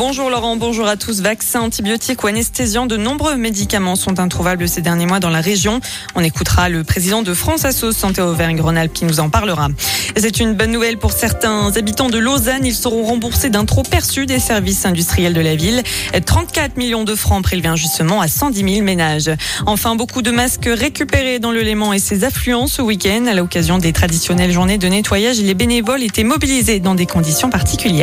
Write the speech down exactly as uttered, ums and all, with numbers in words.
Bonjour Laurent, bonjour à tous. Vaccins, antibiotiques ou anesthésiants, de nombreux médicaments sont introuvables ces derniers mois dans la région. On écoutera le président de France Assos Santé Auvergne-Rhône-Alpes qui nous en parlera. C'est une bonne nouvelle pour certains habitants de Lausanne. Ils seront remboursés d'un trop perçu des services industriels de la ville. trente-quatre millions de francs prélevés injustement à cent dix mille ménages. Enfin, beaucoup de masques récupérés dans le Léman et ses affluents ce week-end. À l'occasion des traditionnelles journées de nettoyage, les bénévoles étaient mobilisés dans des conditions particulières.